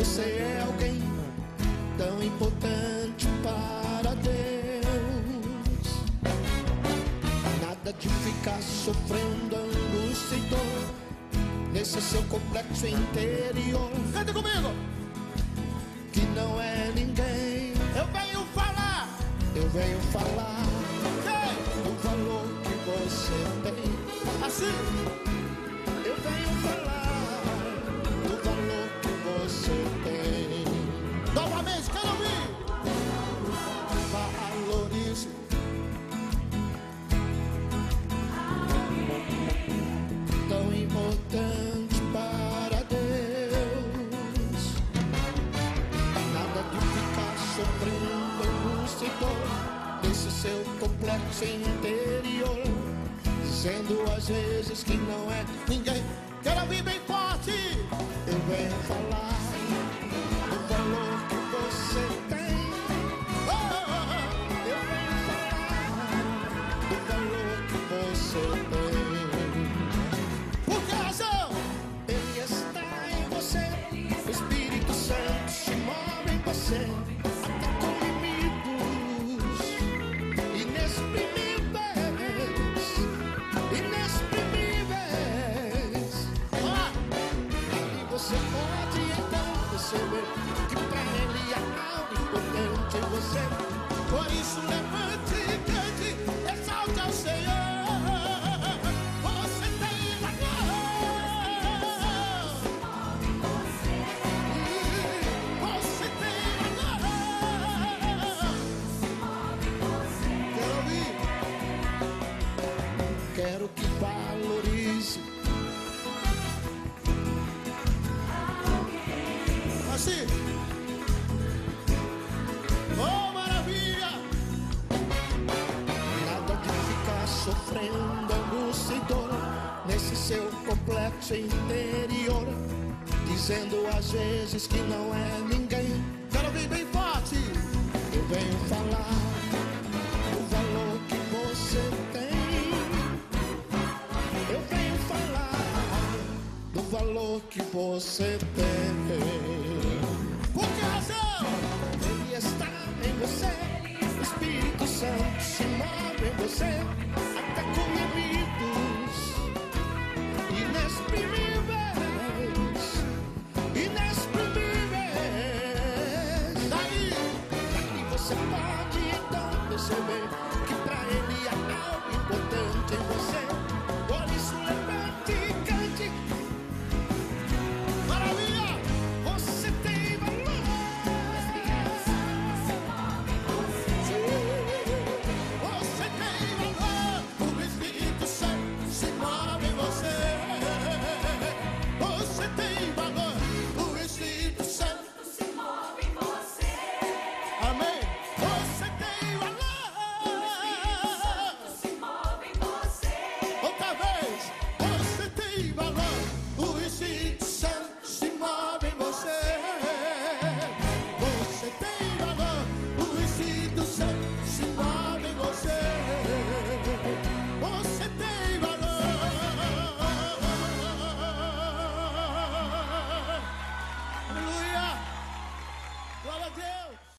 você é alguém tão importante para Deus. Nada de ficar sofrendo angústia e dor nesse seu complexo interior. Canta comigo. Que não é ninguém. Eu venho falar. Eu venho falar Ei. do valor que você tem. Assim. Eu venho falar do valor que você tem. Novamente, quero ouvir. Valorize. Tão importante para Deus. Nada de ficar sofrendo angústia e dor nesse seu complexo interior, dizendo às vezes que não é ninguém. Quero ouvir bem forte. Eu venho falar do valor que você tem. Eu venho falar do valor que você tem. Por que razão? Ele está em você, o Espírito Santo se move em você, até com limites inexprimíveis, inexprimíveis. E você pode então perceber que pra ele há algo importante em você. Por isso levante e cante, exalte ao Senhor. Você tem valor. Você tem valor. Quero ouvir. Quero que valorize. Assim. Oh, maravilha. Nada de ficar sofrendo angústia e dor nesse seu complexo interior, dizendo às vezes que não é ninguém. Quero ouvir bem forte. Eu venho falar do valor que você tem. Eu venho falar do valor que você tem. Por que razão? Ele está em você, o Espírito Santo se move em você.